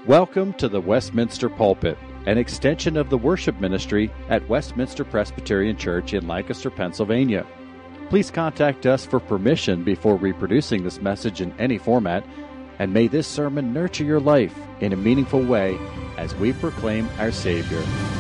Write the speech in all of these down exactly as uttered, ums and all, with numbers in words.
Welcome to the Westminster Pulpit, an extension of the worship ministry at Westminster Presbyterian Church in Lancaster, Pennsylvania. Please contact us for permission before reproducing this message in any format, and may this sermon nurture your life in a meaningful way as we proclaim our Savior.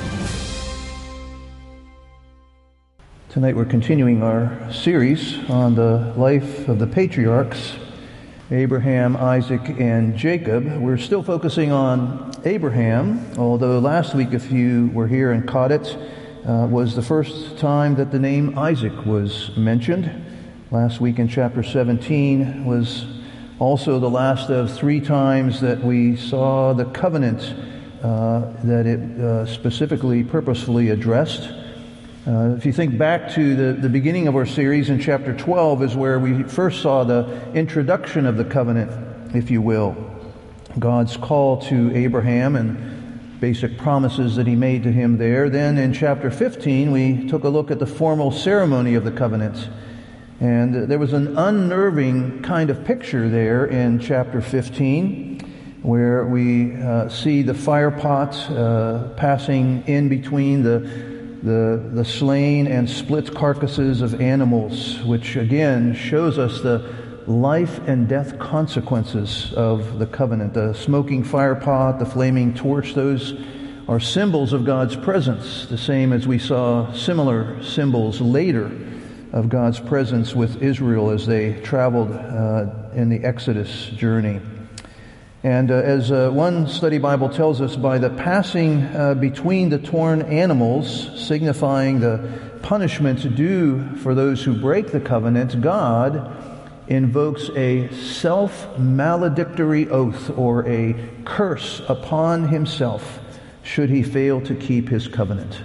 Tonight we're continuing our series on the life of the patriarchs, Abraham, Isaac, and Jacob. We're still focusing on Abraham, although last week, if you were here and caught it, uh, was the first time that the name Isaac was mentioned. Last week in chapter seventeen was also the last of three times that we saw the covenant uh, that it uh, specifically, purposefully addressed. Uh, if you think back to the, the beginning of our series in chapter twelve is where we first saw the introduction of the covenant, if you will. God's call to Abraham and basic promises that he made to him there. Then in chapter fifteen, we took a look at the formal ceremony of the covenant. And there was an unnerving kind of picture there in chapter fifteen, where we uh, see the fire pot uh, passing in between the The, the slain and split carcasses of animals, which again shows us the life and death consequences of the covenant. The smoking fire pot, the flaming torch, those are symbols of God's presence, the same as we saw similar symbols later of God's presence with Israel as they traveled uh, in the Exodus journey. And uh, as uh, one study Bible tells us, by the passing uh, between the torn animals, signifying the punishment due for those who break the covenant, God invokes a self-maledictory oath or a curse upon himself should he fail to keep his covenant.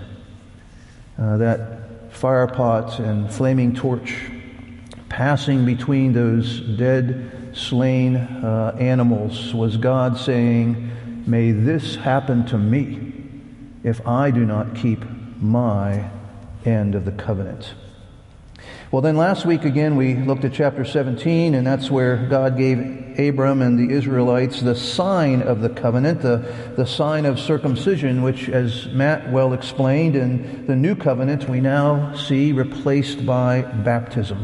Uh, that fire pot and flaming torch passing between those dead slain uh, animals was God saying, "May this happen to me if I do not keep my end of the covenant." Well, then last week again we looked at chapter seventeen, and that's where God gave Abram and the Israelites the sign of the covenant, the, the sign of circumcision, which, as Matt well explained, in the new covenant we now see replaced by baptism.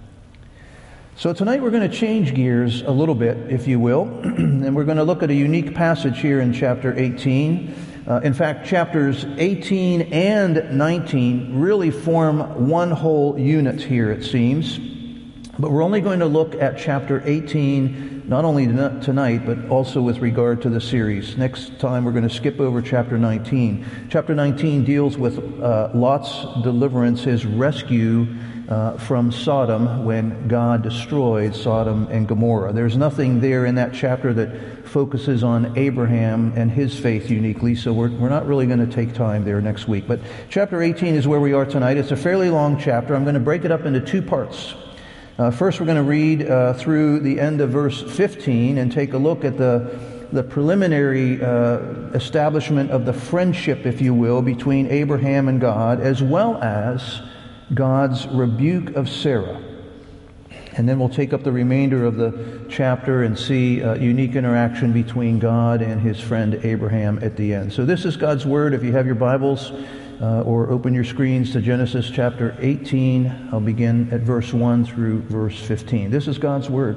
So tonight we're going to change gears a little bit, if you will, and we're going to look at a unique passage here in chapter eighteen. Uh, in fact, chapters eighteen and nineteen really form one whole unit here, it seems. But we're only going to look at chapter eighteen, not only tonight, but also with regard to the series. Next time we're going to skip over chapter nineteen. Chapter nineteen deals with uh, Lot's deliverance, his rescue Uh, from Sodom when God destroyed Sodom and Gomorrah. There's nothing there in that chapter that focuses on Abraham and his faith uniquely, so we're, we're not really going to take time there next week. But chapter eighteen is where we are tonight. It's a fairly long chapter. I'm going to break it up into two parts. Uh, first, we're going to read uh, through the end of verse fifteen and take a look at the the preliminary uh, establishment of the friendship, if you will, between Abraham and God, as well as God's rebuke of Sarah. And then we'll take up the remainder of the chapter and see a unique interaction between God and his friend Abraham at the end. So this is God's Word. If you have your Bibles uh, or open your screens to Genesis chapter eighteen, I'll begin at verse one through verse fifteen. This is God's Word.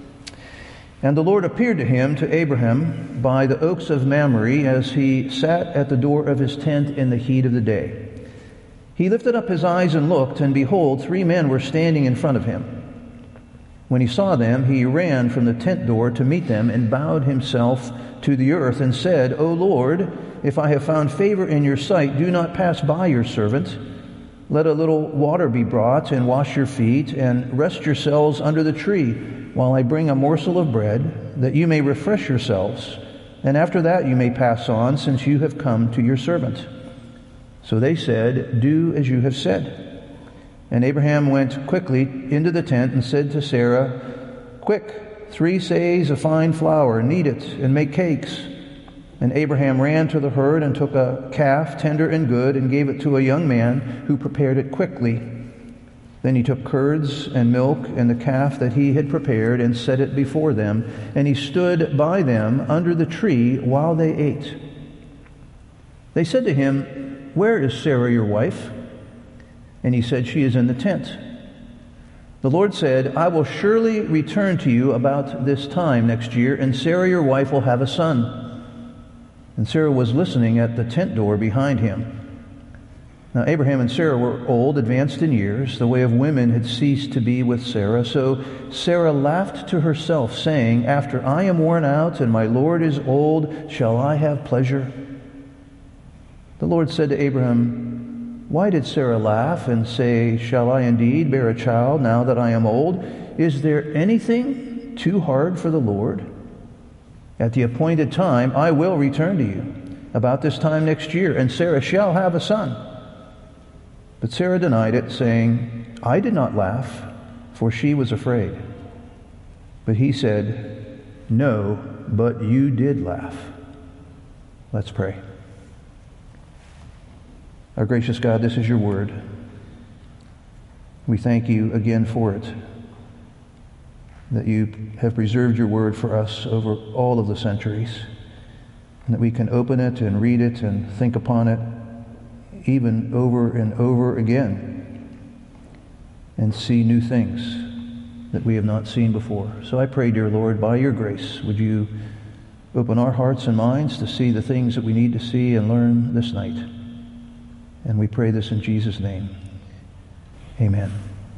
"And the Lord appeared to him, to Abraham, by the oaks of Mamre, as he sat at the door of his tent in the heat of the day. He lifted up his eyes and looked, and behold, three men were standing in front of him. When he saw them, he ran from the tent door to meet them and bowed himself to the earth and said, 'O Lord, if I have found favor in your sight, do not pass by your servant. Let a little water be brought and wash your feet and rest yourselves under the tree while I bring a morsel of bread, that you may refresh yourselves, and after that you may pass on, since you have come to your servant.' So they said, 'Do as you have said.' And Abraham went quickly into the tent and said to Sarah, 'Quick, three seahs of fine flour, knead it, and make cakes.' And Abraham ran to the herd and took a calf, tender and good, and gave it to a young man who prepared it quickly. Then he took curds and milk and the calf that he had prepared and set it before them, and he stood by them under the tree while they ate. They said to him, "Where is Sarah your wife?" And he said, "She is in the tent." The Lord said, "I will surely return to you about this time next year, and Sarah your wife will have a son." And Sarah was listening at the tent door behind him. Now Abraham and Sarah were old, advanced in years. The way of women had ceased to be with Sarah. So Sarah laughed to herself, saying, "After I am worn out and my Lord is old, shall I have pleasure?" The Lord said to Abraham, "Why did Sarah laugh and say, 'Shall I indeed bear a child now that I am old?' Is there anything too hard for the Lord? At the appointed time I will return to you, about this time next year, and Sarah shall have a son." But Sarah denied it, saying, "I did not laugh, for she was afraid." But he said, "No, but you did laugh." Let's pray. Our gracious God, this is your word. We thank you again for it, that you have preserved your word for us over all of the centuries, and that we can open it and read it and think upon it even over and over again and see new things that we have not seen before. So I pray, dear Lord, by your grace, would you open our hearts and minds to see the things that we need to see and learn this night. And we pray this in Jesus' name. Amen.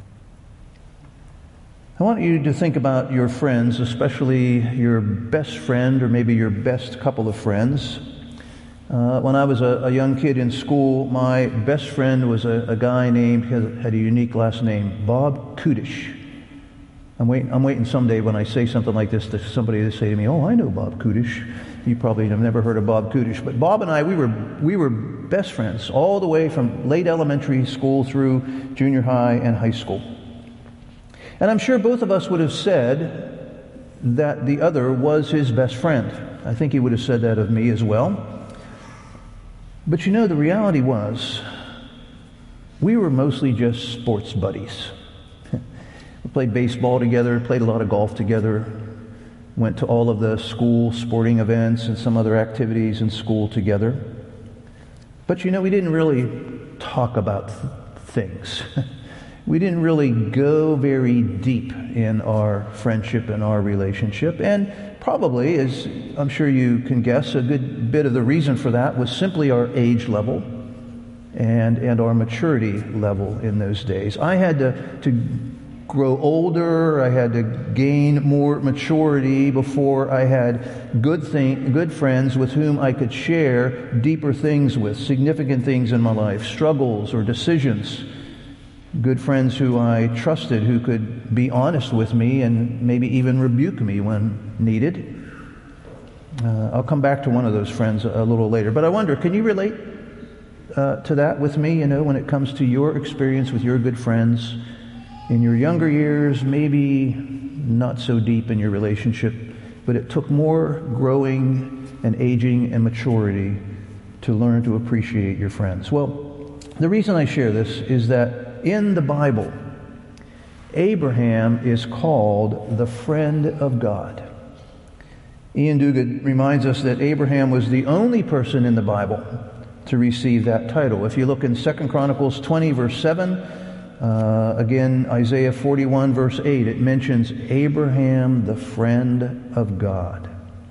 I want you to think about your friends, especially your best friend or maybe your best couple of friends. Uh, when I was a, a young kid in school, my best friend was a, a guy named, had, had a unique last name, Bob Kudish. I'm waiting, I'm waiting someday when I say something like this to somebody to say to me, "Oh, I know Bob Kudish." You probably have never heard of Bob Kudish. But Bob and I, we were we were best friends all the way from late elementary school through junior high and high school. And I'm sure both of us would have said that the other was his best friend. I think he would have said that of me as well. But you know, the reality was, we were mostly just sports buddies. We played baseball together, played a lot of golf together, went to all of the school sporting events and some other activities in school together. But you know, we didn't really talk about th- things. We didn't really go very deep in our friendship and our relationship. And probably, as I'm sure you can guess, a good bit of the reason for that was simply our age level and and our maturity level in those days. I had to, to grow older. I had to gain more maturity before I had good thing, good friends with whom I could share deeper things with, significant things in my life, struggles or decisions. Good friends who I trusted, who could be honest with me and maybe even rebuke me when needed. Uh, I'll come back to one of those friends a, a little later. But I wonder, can you relate uh, to that with me, you know, when it comes to your experience with your good friends in your younger years, maybe not so deep in your relationship, but it took more growing and aging and maturity to learn to appreciate your friends? Well, the reason I share this is that in the Bible, Abraham is called the friend of God. Ian Duguid reminds us that Abraham was the only person in the Bible to receive that title. If you look in Second Chronicles twenty, verse seven, uh, again, Isaiah forty-one, verse eight, it mentions Abraham, the friend of God.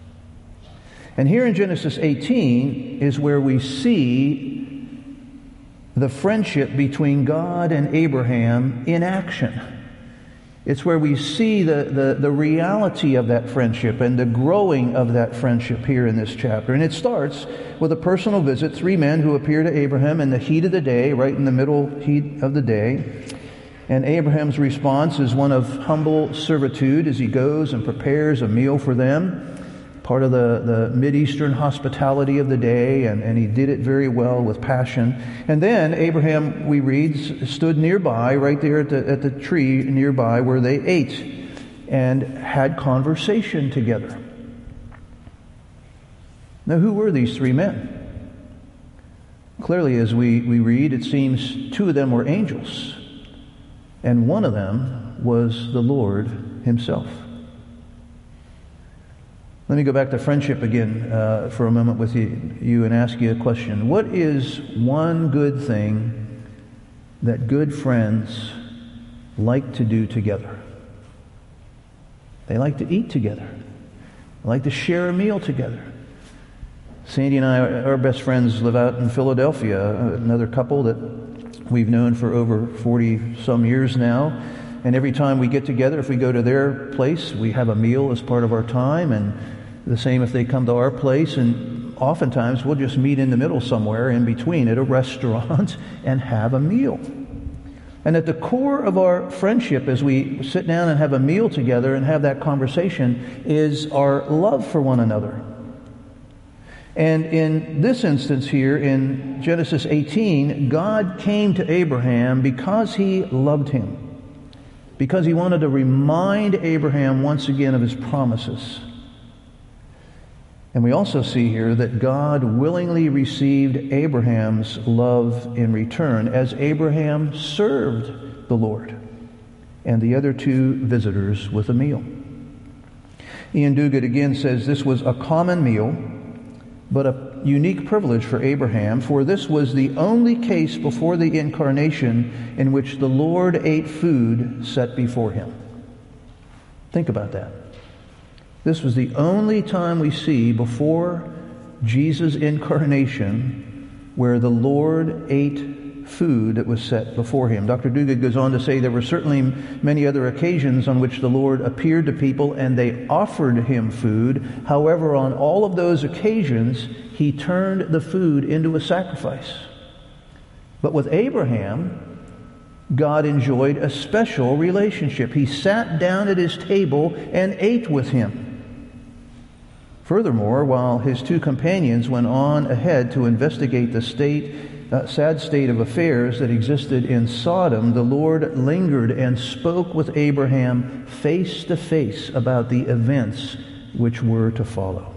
And here in Genesis eighteen is where we see the friendship between God and Abraham in action. It's where we see the, the, the reality of that friendship and the growing of that friendship here in this chapter. And it starts with a personal visit, three men who appear to Abraham in the heat of the day, right in the middle heat of the day. And Abraham's response is one of humble servitude as he goes and prepares a meal for them. Part of the, the Mideastern hospitality of the day, and, and he did it very well with passion. And then Abraham, we read, stood nearby, right there at the, at the tree nearby where they ate and had conversation together. Now, who were these three men? Clearly, as we, we read, it seems two of them were angels. and one of them was the Lord himself. Let me go back to friendship again uh, for a moment with you, you and ask you a question. What is one good thing that good friends like to do together? They like to eat together. They like to share a meal together. Sandy and I, our best friends, live out in Philadelphia, another couple that we've known for over forty some years now. And every time we get together, if we go to their place, we have a meal as part of our time, and the same if they come to our place, and oftentimes we'll just meet in the middle somewhere in between at a restaurant and have a meal. And at the core of our friendship as we sit down and have a meal together and have that conversation is our love for one another. And in this instance here in Genesis eighteen, God came to Abraham because he loved him, because he wanted to remind Abraham once again of his promises. And we also see here that God willingly received Abraham's love in return as Abraham served the Lord and the other two visitors with a meal. Ian Duguid again says this was a common meal, but a unique privilege for Abraham, for this was the only case before the incarnation in which the Lord ate food set before him. Think about that. This was the only time we see before Jesus' incarnation where the Lord ate food that was set before him. Doctor Duguid goes on to say there were certainly many other occasions on which the Lord appeared to people and they offered him food. However, on all of those occasions, he turned the food into a sacrifice. But with Abraham, God enjoyed a special relationship. He sat down at his table and ate with him. Furthermore, while his two companions went on ahead to investigate the state, uh, sad state of affairs that existed in Sodom, the Lord lingered and spoke with Abraham face to face about the events which were to follow.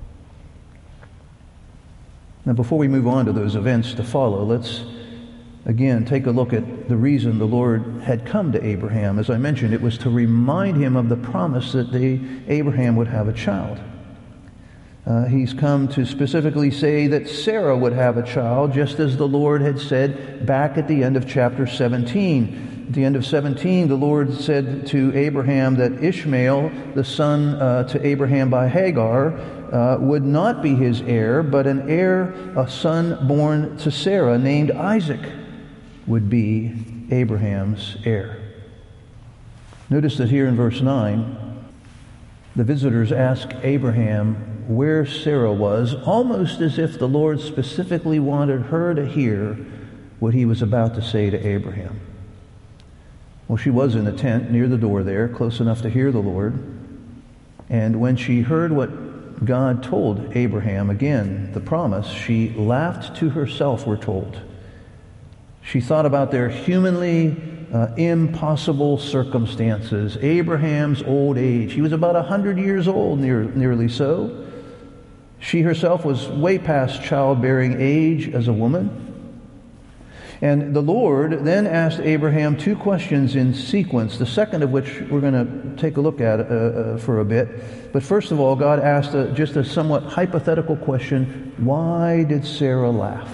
Now, before we move on to those events to follow, let's again take a look at the reason the Lord had come to Abraham. As I mentioned, it was to remind him of the promise that they, Abraham would have a child. Uh, he's come to specifically say that Sarah would have a child, just as the Lord had said back at the end of chapter seventeen. At the end of seventeen, the Lord said to Abraham that Ishmael, the son uh, to Abraham by Hagar, uh, would not be his heir, but an heir, a son born to Sarah named Isaac, would be Abraham's heir. Notice that here in verse nine, the visitors ask Abraham where Sarah was, almost as if the Lord specifically wanted her to hear what he was about to say to Abraham. Well, she was in the tent near the door there, close enough to hear the Lord. And when she heard what God told Abraham, again, the promise, she laughed to herself, we're told. She thought about their humanly uh, impossible circumstances. Abraham's old age. He was about a hundred years old, near, nearly so. She herself was way past childbearing age as a woman. And the Lord then asked Abraham two questions in sequence, the second of which we're going to take a look at uh, uh, for a bit. But first of all, God asked a, just a somewhat hypothetical question: why did Sarah laugh?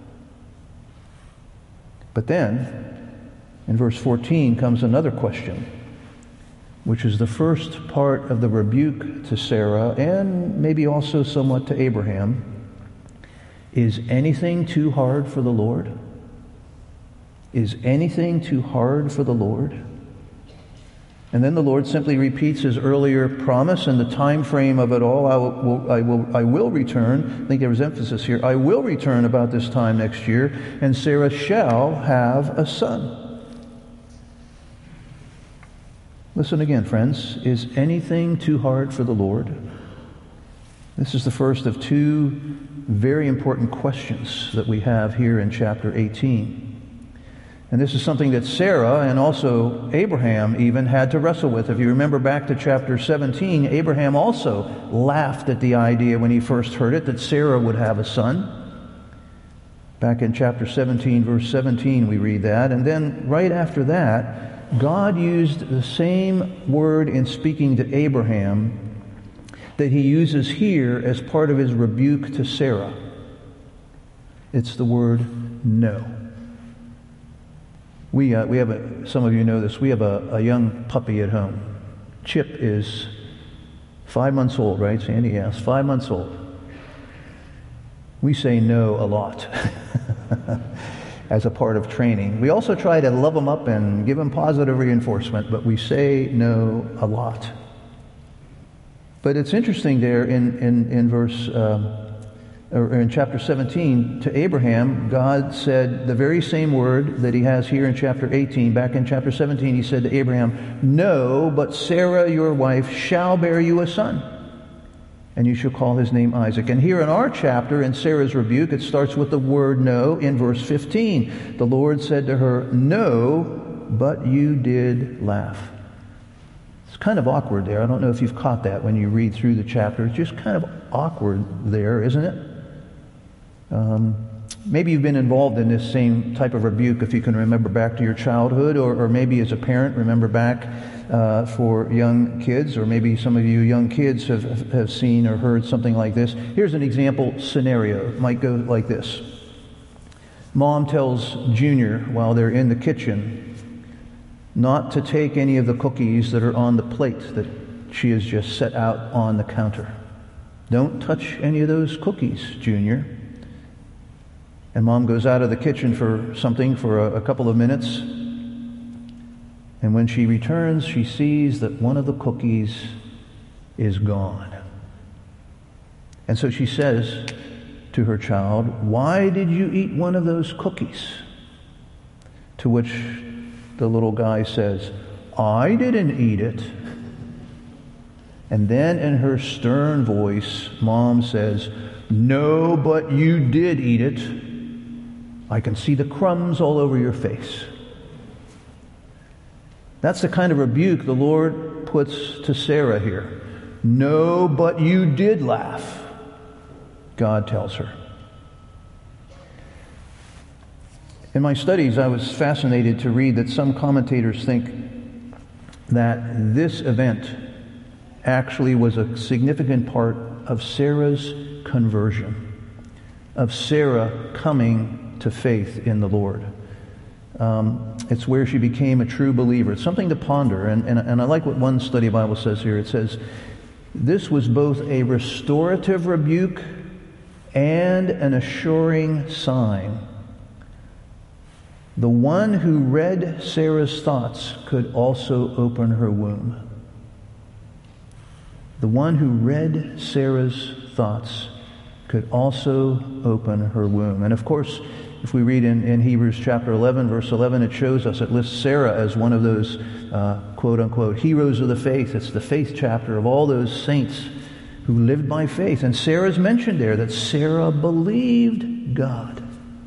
But then, in verse fourteen comes another question, which is the first part of the rebuke to Sarah and maybe also somewhat to Abraham. Is anything too hard for the Lord? Is anything too hard for the Lord? And then the Lord simply repeats his earlier promise and the time frame of it all. I will, I will, I will return. I think there was emphasis here. I will return about this time next year, and Sarah shall have a son. Listen again, friends. Is anything too hard for the Lord? This is the first of two very important questions that we have here in chapter eighteen. And this is something that Sarah and also Abraham even had to wrestle with. If you remember back to chapter seventeen, Abraham also laughed at the idea when he first heard it that Sarah would have a son. Back in chapter seventeen, verse seventeen, we read that. And then right after that, God used the same word in speaking to Abraham that he uses here as part of his rebuke to Sarah. It's the word no. We uh, we have a, some of you know this, we have a, a young puppy at home. Chip is five months old, right, Sandy? Yes, five months old. We say no a lot as a part of training. We also try to love them up and give them positive reinforcement, but we say no a lot. But it's interesting there in, in, in verse, um, or in chapter seventeen, to Abraham, God said the very same word that he has here in chapter eighteen. Back in chapter seventeen, he said to Abraham, "No, but Sarah, your wife, shall bear you a son, and you shall call his name Isaac." And here in our chapter, in Sarah's rebuke, it starts with the word no in verse fifteen. The Lord said to her, "No, but you did laugh." It's kind of awkward there. I don't know if you've caught that when you read through the chapter. It's just kind of awkward there, isn't it? Um, maybe you've been involved in this same type of rebuke if you can remember back to your childhood, or, or maybe as a parent remember back uh, for young kids, or maybe some of you young kids have, have seen or heard something like this. Here's an example scenario. It might go like this. Mom tells Junior while they're in the kitchen not to take any of the cookies that are on the plate that she has just set out on the counter. "Don't touch any of those cookies, Junior." And Mom goes out of the kitchen for something for a, a couple of minutes. And when she returns, she sees that one of the cookies is gone. And so she says to her child, "Why did you eat one of those cookies?" To which the little guy says, "I didn't eat it." And then in her stern voice, Mom says, "No, but you did eat it. I can see the crumbs all over your face." That's the kind of rebuke the Lord puts to Sarah here. "No, but you did laugh," God tells her. In my studies, I was fascinated to read that some commentators think that this event actually was a significant part of Sarah's conversion, of Sarah coming to faith in the Lord. Um, it's where she became a true believer. It's something to ponder. And, and, and I like what one study Bible says here. It says, this was both a restorative rebuke and an assuring sign. The one who read Sarah's thoughts could also open her womb. The one who read Sarah's thoughts could also open her womb. And of course, if we read in, in Hebrews chapter eleven, verse eleven, it shows us, it lists Sarah as one of those uh, quote-unquote heroes of the faith. It's the faith chapter of all those saints who lived by faith. And Sarah's mentioned there that Sarah believed God.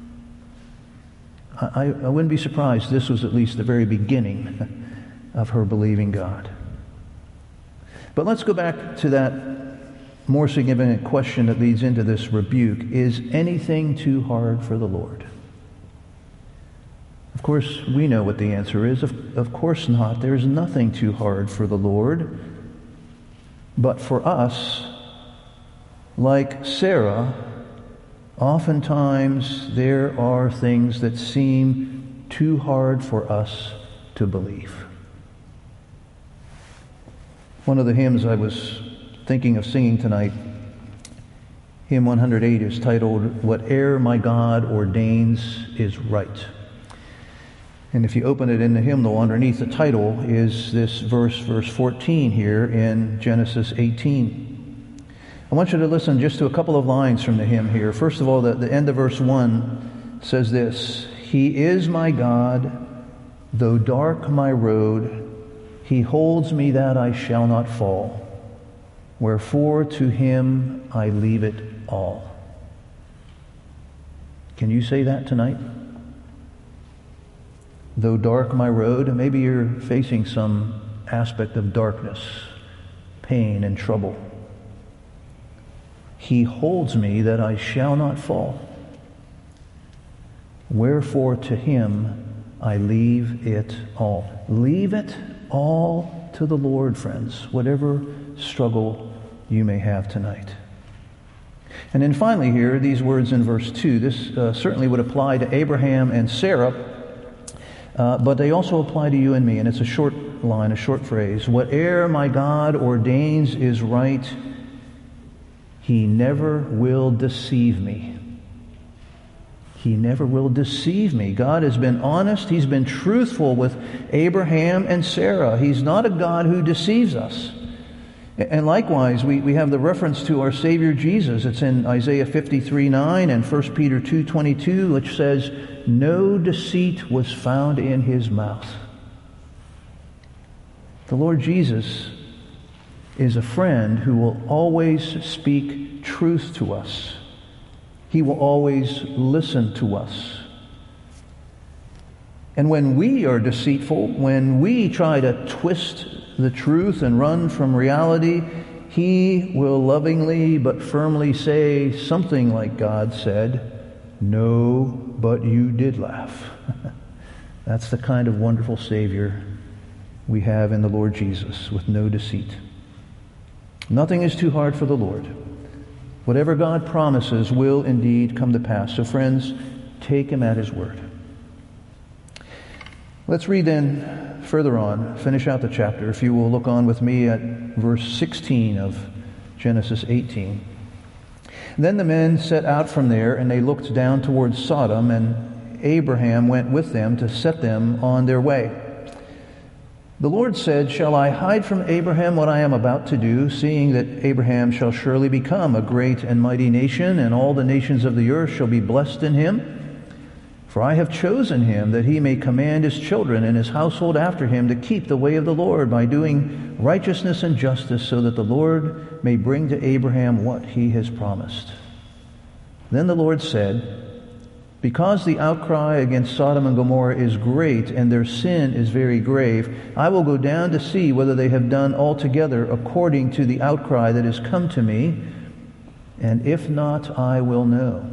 I, I wouldn't be surprised this was at least the very beginning of her believing God. But let's go back to that more significant question that leads into this rebuke. Is anything too hard for the Lord? Of course, we know what the answer is. Of, of course not. There's nothing too hard for the Lord. But for us, like Sarah, oftentimes there are things that seem too hard for us to believe. One of the hymns I was thinking of singing tonight, hymn one hundred eight, is titled, "Whate'er my God ordains is right." And if you open it in the hymnal, underneath the title is this verse, verse fourteen here in Genesis eighteen. I want you to listen just to a couple of lines from the hymn here. First of all, the, the end of verse one says this: "He is my God, though dark my road, He holds me that I shall not fall. Wherefore to Him I leave it all." Can you say that tonight? Though dark my road, maybe you're facing some aspect of darkness, pain, and trouble. He holds me that I shall not fall. Wherefore to Him I leave it all. Leave it all to the Lord, friends, whatever struggle you may have tonight. And then finally here, these words in verse two. This uh, certainly would apply to Abraham and Sarah, uh, but they also apply to you and me. And it's a short line, a short phrase. Whate'er my God ordains is right. He never will deceive me. He never will deceive me. God has been honest. He's been truthful with Abraham and Sarah. He's not a God who deceives us. And likewise, we, we have the reference to our Savior Jesus. It's in Isaiah fifty-three nine and First Peter two twenty-two, which says, no deceit was found in his mouth. The Lord Jesus is a friend who will always speak truth to us. He will always listen to us. And when we are deceitful, when we try to twist the truth and run from reality, He will lovingly but firmly say something like God said, no, but you did laugh. That's the kind of wonderful Savior we have in the Lord Jesus, with no deceit. Nothing is too hard for the Lord. Whatever God promises will indeed come to pass. So friends, take Him at His word. Let's read then further on, finish out the chapter. If you will look on with me at verse sixteen of Genesis eighteen. Then the men set out from there, and they looked down towards Sodom, and Abraham went with them to set them on their way. The Lord said, shall I hide from Abraham what I am about to do, seeing that Abraham shall surely become a great and mighty nation, and all the nations of the earth shall be blessed in him? For I have chosen him that he may command his children and his household after him to keep the way of the Lord by doing righteousness and justice, so that the Lord may bring to Abraham what he has promised. Then the Lord said, because the outcry against Sodom and Gomorrah is great, and their sin is very grave, I will go down to see whether they have done altogether according to the outcry that has come to me, and if not, I will know.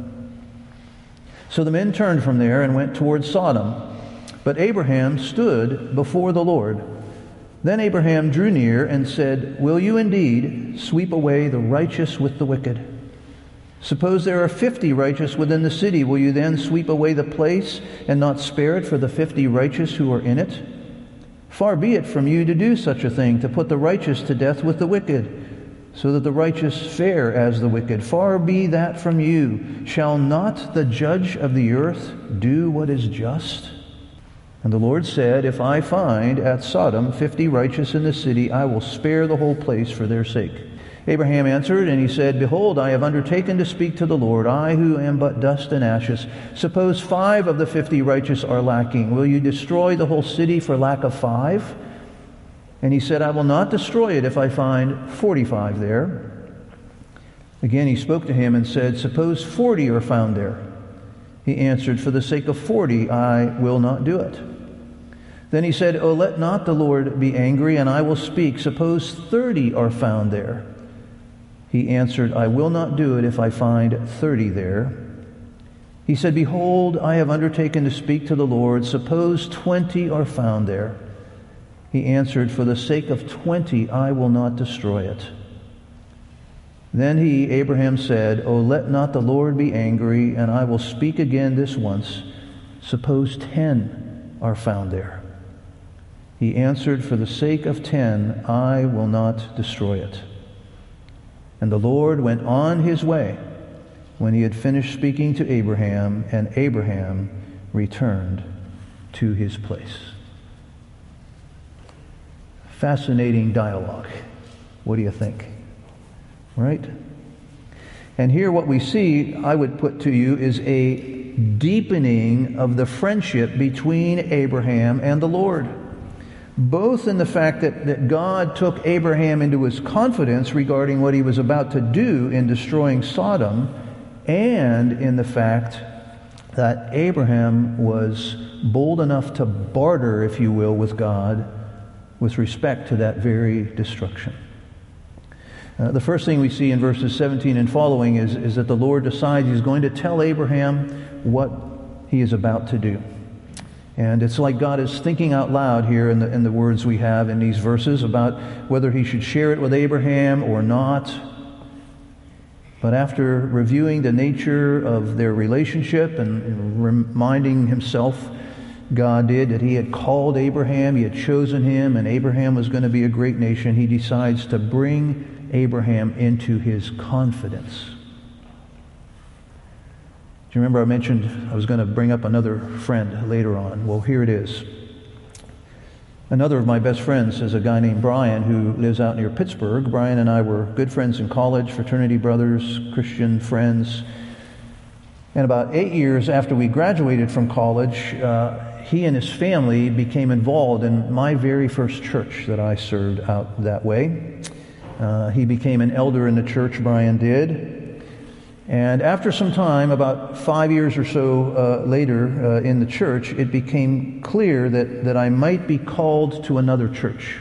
So the men turned from there and went towards Sodom. But Abraham stood before the Lord. Then Abraham drew near and said, will you indeed sweep away the righteous with the wicked? Suppose there are fifty righteous within the city. Will you then sweep away the place and not spare it for the fifty righteous who are in it? Far be it from you to do such a thing, to put the righteous to death with the wicked, so that the righteous fare as the wicked. Far be that from you. Shall not the judge of the earth do what is just? And the Lord said, if I find at Sodom fifty righteous in the city, I will spare the whole place for their sake. Abraham answered, and he said, behold, I have undertaken to speak to the Lord, I who am but dust and ashes. Suppose five of the fifty righteous are lacking. Will you destroy the whole city for lack of five? And he said, I will not destroy it if I find forty-five there. Again he spoke to him and said, suppose forty are found there. He answered, for the sake of forty I will not do it. Then he said, oh, let not the Lord be angry, and I will speak. Suppose thirty are found there. He answered, I will not do it if I find thirty there. He said, behold, I have undertaken to speak to the Lord. Suppose twenty are found there. He answered, for the sake of twenty I will not destroy it. Then he, Abraham, said, oh, let not the Lord be angry, and I will speak again this once. Suppose ten are found there. He answered, for the sake of ten I will not destroy it. And the Lord went on his way when he had finished speaking to Abraham, and Abraham returned to his place. Fascinating dialogue. What do you think? Right? And here what we see, I would put to you, is a deepening of the friendship between Abraham and the Lord. Both in the fact that, that God took Abraham into his confidence regarding what he was about to do in destroying Sodom, and in the fact that Abraham was bold enough to barter, if you will, with God with respect to that very destruction. Uh, the first thing we see in verses seventeen and following is, is that the Lord decides he's going to tell Abraham what he is about to do. And it's like God is thinking out loud here in the, in the words we have in these verses about whether he should share it with Abraham or not. But after reviewing the nature of their relationship and, and reminding himself, God did, that he had called Abraham, he had chosen him, and Abraham was going to be a great nation, he decides to bring Abraham into his confidence. Do you remember I mentioned I was going to bring up another friend later on? Well, here it is. Another of my best friends is a guy named Brian who lives out near Pittsburgh. Brian and I were good friends in college, fraternity brothers, Christian friends. And about eight years after we graduated from college, uh, he and his family became involved in my very first church that I served out that way. Uh, he became an elder in the church, Brian did. And after some time, about five years or so uh, later uh, in the church, it became clear that, that I might be called to another church.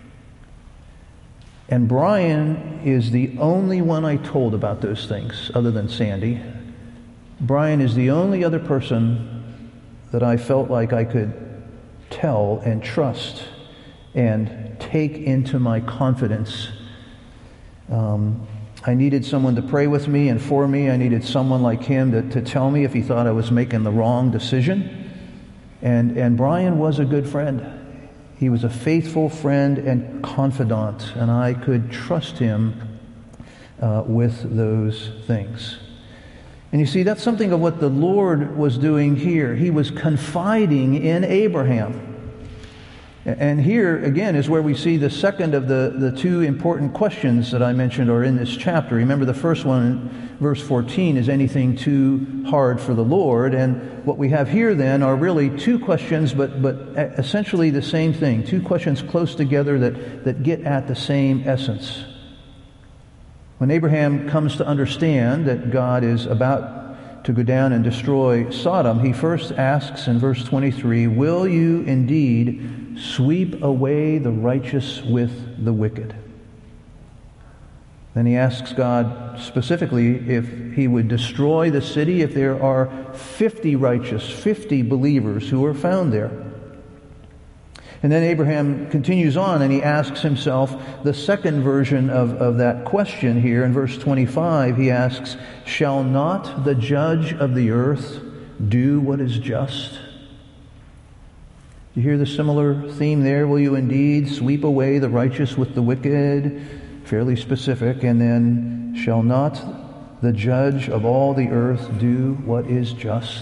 And Brian is the only one I told about those things, other than Sandy. Brian is the only other person that I felt like I could tell and trust and take into my confidence. Um, I needed someone to pray with me and for me. I needed someone like him to, to tell me if he thought I was making the wrong decision. And, and Brian was a good friend. He was a faithful friend and confidant, and I could trust him uh, with those things. And you see, that's something of what the Lord was doing here. He was confiding in Abraham. And here, again, is where we see the second of the, the two important questions that I mentioned are in this chapter. Remember, the first one, verse fourteen, is anything too hard for the Lord? And what we have here, then, are really two questions, but, but essentially the same thing. Two questions close together that, that get at the same essence. When Abraham comes to understand that God is about to go down and destroy Sodom, he first asks in verse twenty-three, "Will you indeed sweep away the righteous with the wicked?" Then he asks God specifically if he would destroy the city if there are fifty righteous, fifty believers who are found there. And then Abraham continues on and he asks himself the second version of, of that question here. In verse twenty-five, he asks, "Shall not the judge of the earth do what is just?" You hear the similar theme there? Will you indeed sweep away the righteous with the wicked? Fairly specific. And then, shall not the judge of all the earth do what is just?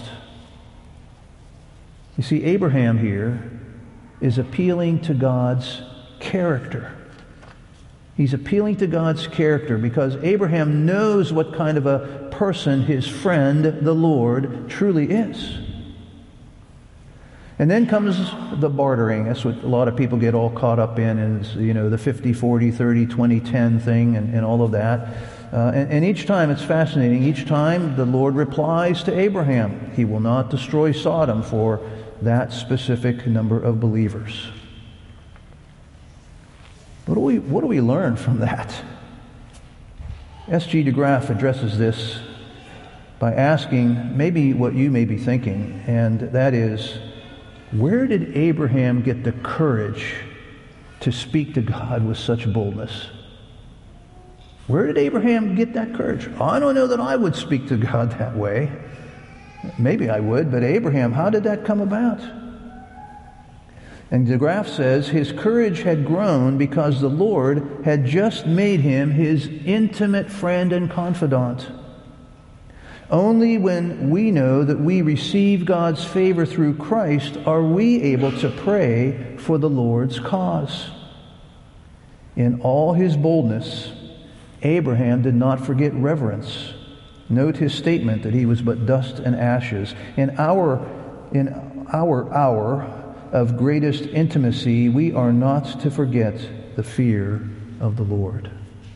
You see, Abraham here is appealing to God's character. He's appealing to God's character because Abraham knows what kind of a person his friend, the Lord, truly is. And then comes the bartering. That's what a lot of people get all caught up in, is, you know, the fifty, forty, thirty, twenty, ten thing and, and all of that. Uh, and, and each time it's fascinating. Each time the Lord replies to Abraham. He will not destroy Sodom for that specific number of believers. What do we, what do we learn from that? S G DeGraff addresses this by asking maybe what you may be thinking, and that is, where did Abraham get the courage to speak to God with such boldness? Where did Abraham get that courage? I don't know that I would speak to God that way. Maybe I would, but Abraham, how did that come about? And DeGraff says his courage had grown because the Lord had just made him his intimate friend and confidant. Only when we know that we receive God's favor through Christ are we able to pray for the Lord's cause. In all his boldness, Abraham did not forget reverence. Note his statement that he was but dust and ashes. In our, in our hour of greatest intimacy, we are not to forget the fear of the Lord.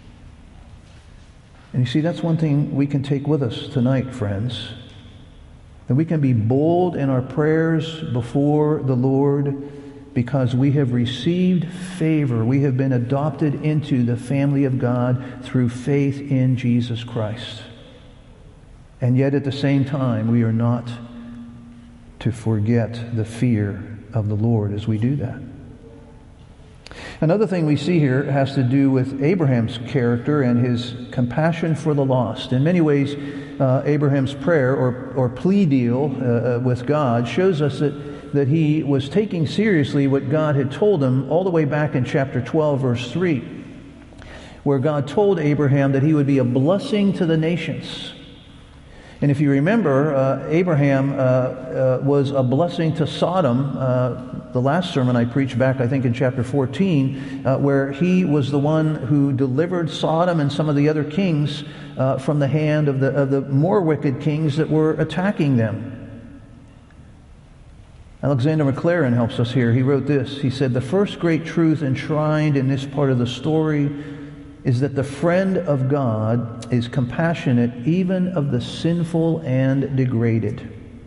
And you see, that's one thing we can take with us tonight, friends. That we can be bold in our prayers before the Lord because we have received favor. We have been adopted into the family of God through faith in Jesus Christ. And yet at the same time, we are not to forget the fear of the Lord as we do that. Another thing we see here has to do with Abraham's character and his compassion for the lost. In many ways, uh, Abraham's prayer or, or plea deal uh, with God shows us that, that he was taking seriously what God had told him all the way back in chapter twelve, verse three, where God told Abraham that he would be a blessing to the nations. And if you remember, uh, Abraham uh, uh, was a blessing to Sodom. Uh, the last sermon I preached back, I think in chapter fourteen, uh, where he was the one who delivered Sodom and some of the other kings uh, from the hand of the, of the more wicked kings that were attacking them. Alexander Maclaren helps us here. He wrote this. He said, "The first great truth enshrined in this part of the story is that the friend of God is compassionate even of the sinful and degraded."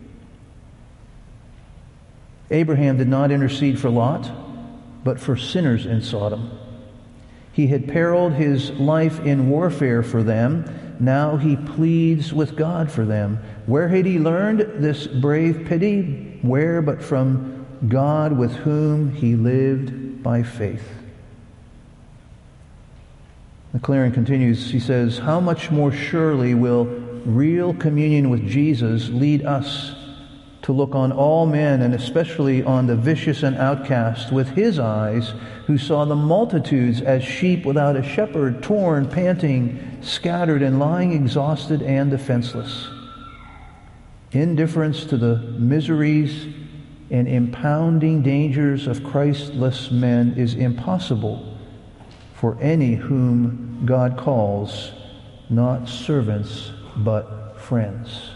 Abraham did not intercede for Lot, but for sinners in Sodom. He had periled his life in warfare for them. Now he pleads with God for them. Where had he learned this brave pity? Where but from God with whom he lived by faith? Maclaren continues, he says, "How much more surely will real communion with Jesus lead us to look on all men, and especially on the vicious and outcast, with his eyes, who saw the multitudes as sheep without a shepherd, torn, panting, scattered, and lying exhausted and defenseless. Indifference to the miseries and impounding dangers of Christless men is impossible for any whom God calls not servants but friends."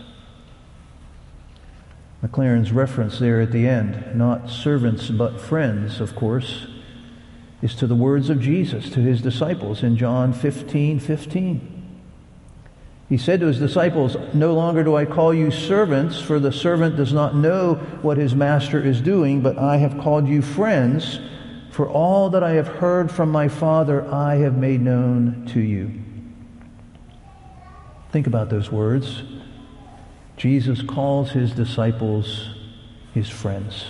Maclaren's reference there at the end, not servants but friends, of course, is to the words of Jesus to his disciples in John fifteen fifteen. He said to his disciples, "No longer do I call you servants, for the servant does not know what his master is doing, but I have called you friends, for all that I have heard from my Father I have made known to you." Think about those words. Jesus calls his disciples his friends.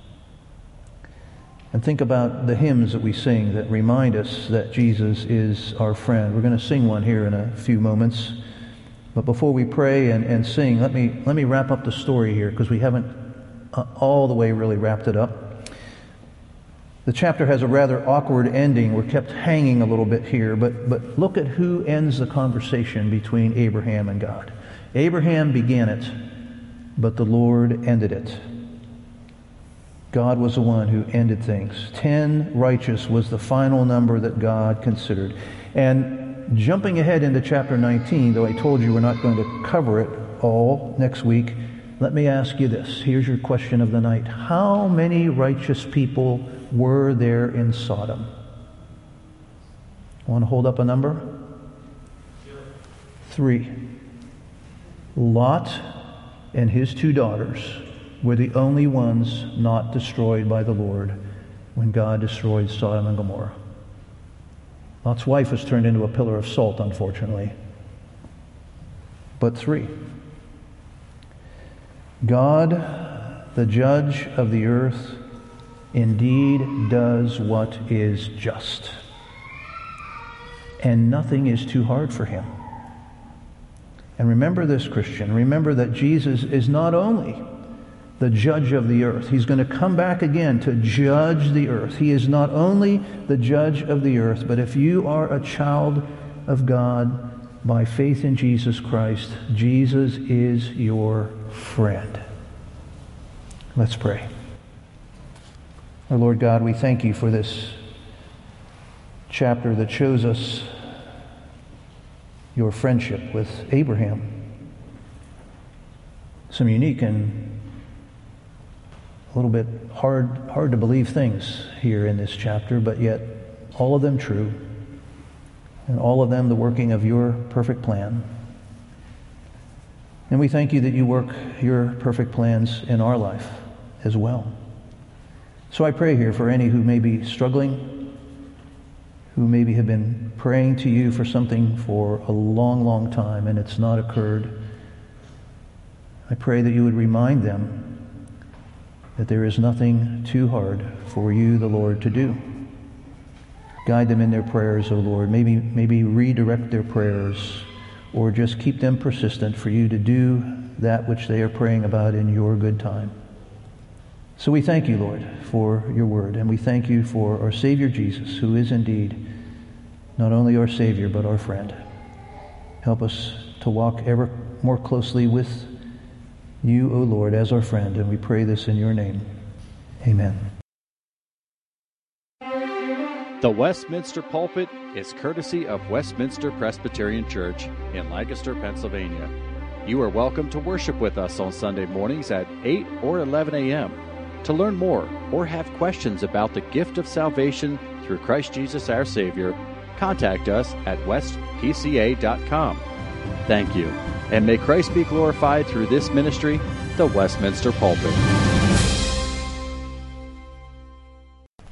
And think about the hymns that we sing that remind us that Jesus is our friend. We're going to sing one here in a few moments. But before we pray and, and sing, let me, let me wrap up the story here, because we haven't uh, all the way really wrapped it up. The chapter has a rather awkward ending. We're kept hanging a little bit here, but, but look at who ends the conversation between Abraham and God. Abraham began it, but the Lord ended it. God was the one who ended things. Ten righteous was the final number that God considered. And jumping ahead into chapter nineteen, though I told you we're not going to cover it all next week, let me ask you this. Here's your question of the night. How many righteous people were there in Sodom? Want to hold up a number? Three. Lot and his two daughters were the only ones not destroyed by the Lord when God destroyed Sodom and Gomorrah. Lot's wife was turned into a pillar of salt, unfortunately. But three. God, the judge of the earth, indeed does what is just. And nothing is too hard for him. And remember this, Christian. Remember that Jesus is not only the judge of the earth. He's going to come back again to judge the earth. He is not only the judge of the earth, but if you are a child of God by faith in Jesus Christ, Jesus is your friend. Let's pray. Our Lord God, we thank you for this chapter that shows us your friendship with Abraham. Some unique and a little bit hard hard to believe things here in this chapter, but yet all of them true, and all of them the working of your perfect plan. And we thank you that you work your perfect plans in our life as well. So I pray here for any who may be struggling, who maybe have been praying to you for something for a long, long time and it's not occurred. I pray that you would remind them that there is nothing too hard for you, the Lord, to do. Guide them in their prayers, O Lord. Maybe, maybe redirect their prayers, or just keep them persistent for you to do that which they are praying about in your good time. So we thank you, Lord, for your word, and we thank you for our Savior Jesus, who is indeed not only our Savior, but our friend. Help us to walk ever more closely with you, O Lord, as our friend, and we pray this in your name. Amen. The Westminster Pulpit is courtesy of Westminster Presbyterian Church in Lancaster, Pennsylvania. You are welcome to worship with us on Sunday mornings at eight or eleven a.m. To learn more or have questions about the gift of salvation through Christ Jesus our Savior, contact us at west p c a dot com. Thank you, and may Christ be glorified through this ministry, the Westminster Pulpit.